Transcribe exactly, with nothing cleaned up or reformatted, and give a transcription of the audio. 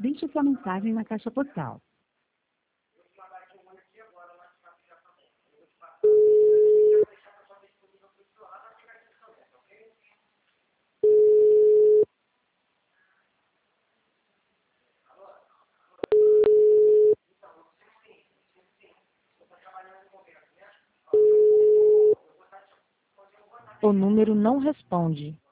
Deixe sua mensagem na caixa postal. O número não responde.